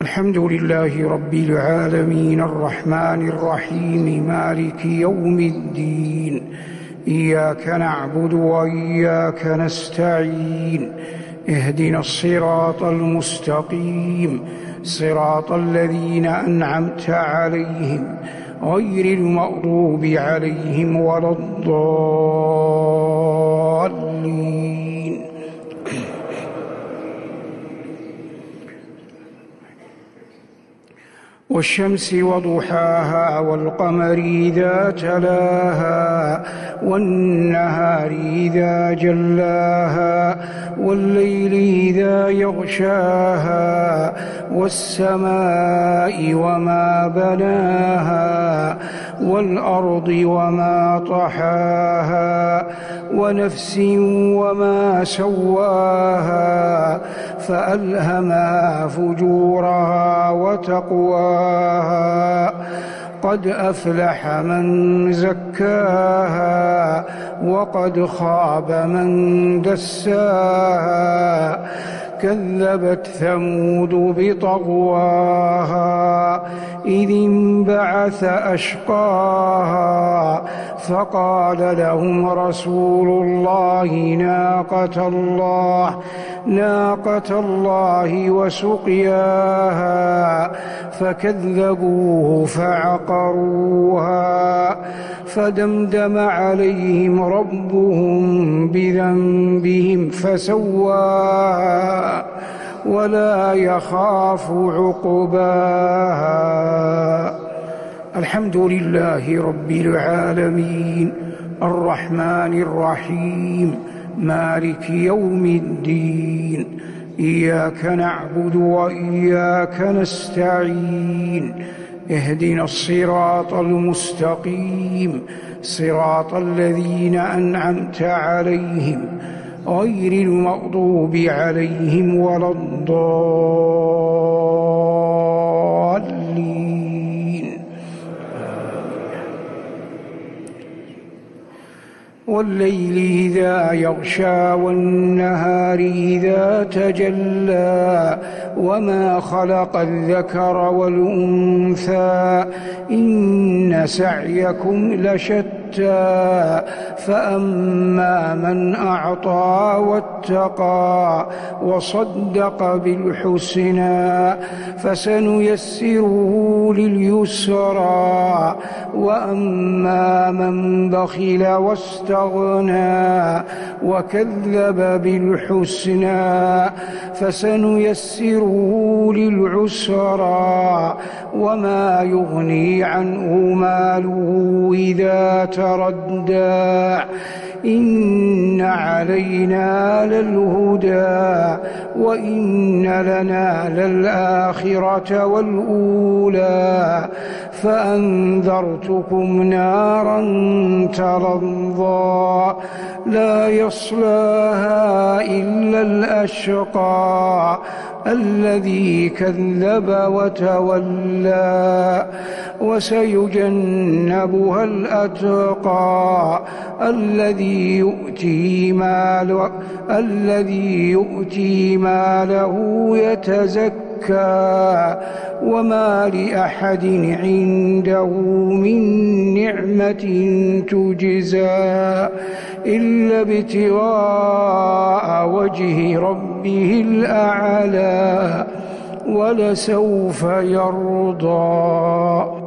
الحمد لله رب العالمين الرحمن الرحيم مالك يوم الدين. إياك نعبد وإياك نستعين. اهدنا الصراط المستقيم، صراط الذين أنعمت عليهم غير المغضوب عليهم ولا الضالين. والشمس وضحاها والقمر إذا تلاها والنهار إذا جلاها والليل إذا يغشاها والسماء وما بناها والأرض وما طحاها ونفس وما سواها فألهمها فجورها وتقواها. قد أفلح من زكاها وقد خاب من دساها. كذبت ثمود بطغواها إذ انبعث أشقاها فقال لهم رسول الله ناقة الله وسقياها فكذبوه فعقروها فدمدم عليهم ربهم بذنبهم فسواها ولا يخاف عقباها. الحمد لله رب العالمين الرحمن الرحيم مالك يوم الدين. إياك نعبد وإياك نستعين. اهدنا الصراط المستقيم، صراط الذين أنعمت عليهم غير المغضوب عليهم ولا الضالين. والليل إذا يغشى والنهار إذا تجلى وما خلق الذكر والأنثى إن سعيكم لشتى. فأما من أعطى واتقى وصدق بالحسنى فسنيسره لليسرى. وأما من بخل واستغنى وكذب بالحسنى فسنيسره للعسرى. وما يغني عنه ماله إذا تردى. إن علينا للهدى وإن لنا للآخرة والأولى. فأنذرتكم نارا تلظى لا يصلاها إلا الأشقى الذي كذب وتولى. وسيجنبها الأتقى الذي يؤتي ماله يتزكى. وما لأحد عنده من نعمة تجزى إلا ابتغاء وجه ربه الأعلى ولسوف يرضى.